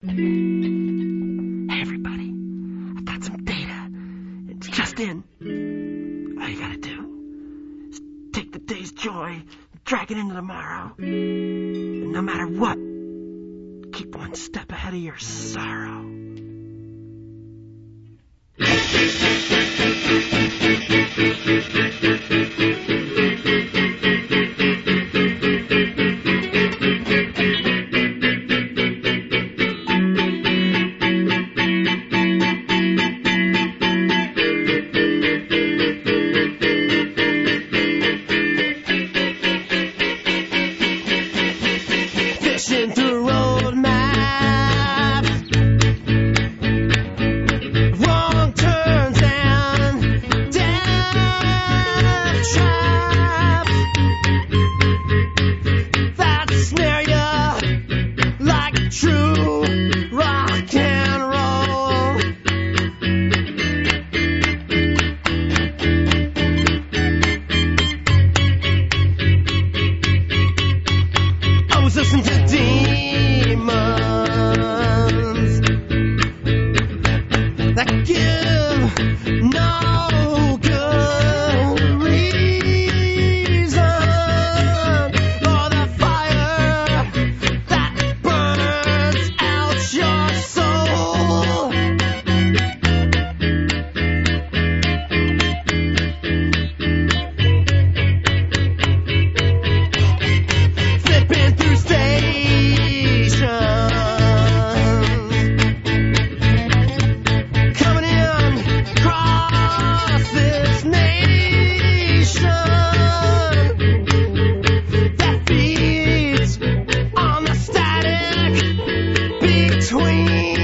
Hey everybody, I got some data. It's just in. All you gotta do is take the day's joy, drag it into tomorrow. And no matter what, keep one step ahead of your sorrow. Fishing through road maps, wrong turns and death traps that snare you like true rock and roll. I was listening to demons that give no good reason for the fire that burns out your soul. Flipping through stations, coming in across this nation that feeds on the static between.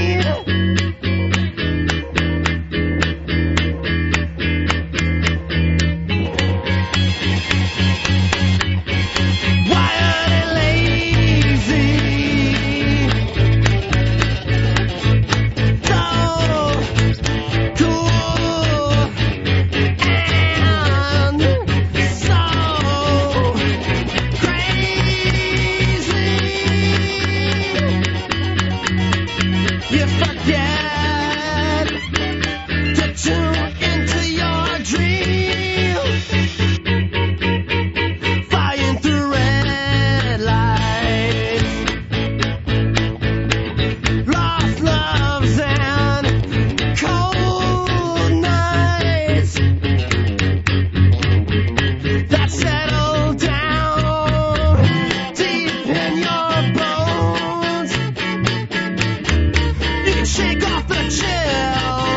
Wired and lazy, so cool and so crazy. You forget to tune into your dreams. Flying through red lights, lost loves and cold nights that settle down deep in your bones. You can shake off the chill